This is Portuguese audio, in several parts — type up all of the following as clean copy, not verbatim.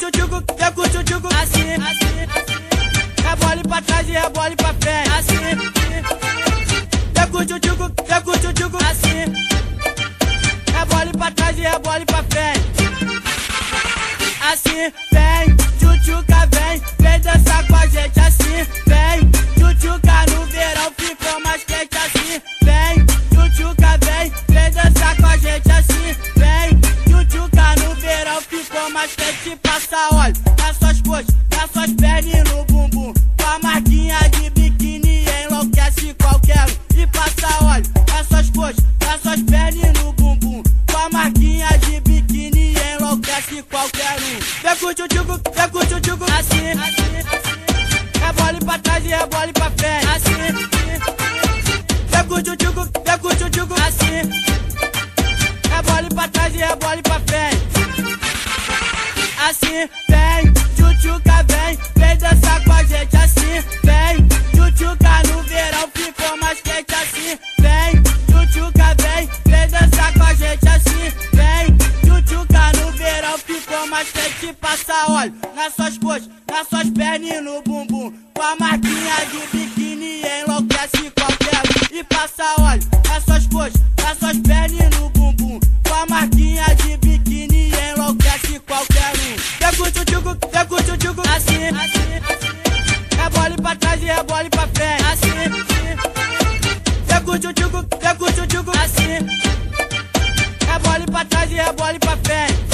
tchucu, vem com tchucu, assim, rebole pra trás e rebole pra frente, assim, vem com tchucu, assim, rebole pra trás e rebole pra frente, assim, vem, tchutchuca, vem dançar com a gente, assim, vem, tchutchuca no verão ficou mais quente, assim, vem, tchutchuca, vem dançar com a gente, assim, vem, tchutchuca no verão ficou mais quente, passa óleo nas suas coxas, nas suas pernas e no bumbum, com a marquinha de biquíni enlouquece qualquer um, e passa óleo nas suas coxas, nas suas pernas e no bumbum, com a marquinha de biquíni enlouquece qualquer um, vem com tchutchuco, assim, rebole pra trás e rebole pra frente, assim, vem com tchutchuco, assim, rebole pra trás e rebole pra frente, assim, vem, tchutchuca, vem dançar com a gente, assim, vem, tchutchuca no verão ficou mais quente, assim, vem, tchutchuca, vem dançar com a gente, assim, vem, tchutchuca no verão ficou mais quente, passa óleo nas suas coxas, nas suas pernas e no bumbum, com a marquinha de biquíni enlouquece qualquer um, e passa óleo nas suas coxas, nas suas pernas e no bumbum, com a marquinha de biquíni enlouquece qualquer um, vem com tchutchuco, assim, rebole pra trás e rebole pra frente, assim, vem com tchutchuco, assim, rebole pra trás e rebole pra frente,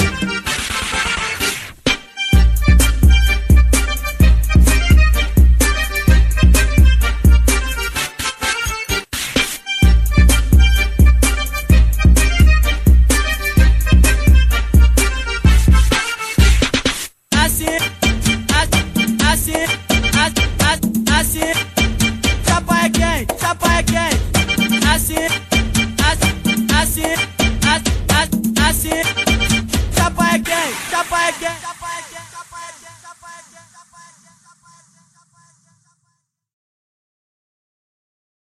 assim, chapa é quente, assim,